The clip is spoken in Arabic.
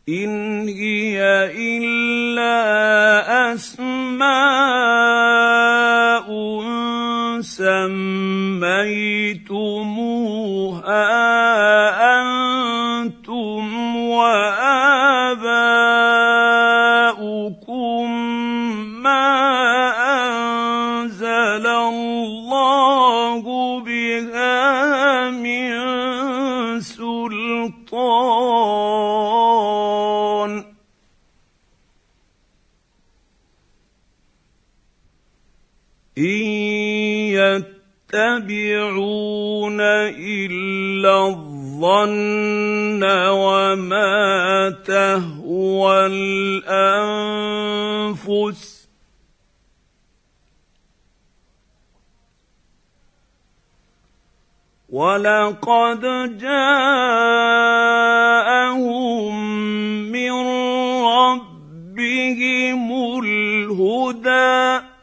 إن هي إلا أسماء سميتموها أنتم وآباؤكم ما أنزل الله بها من سلطان إن يتبعون إلا الظن وما تهوى الأنفس ولقد جاءهم من ربهم الهدى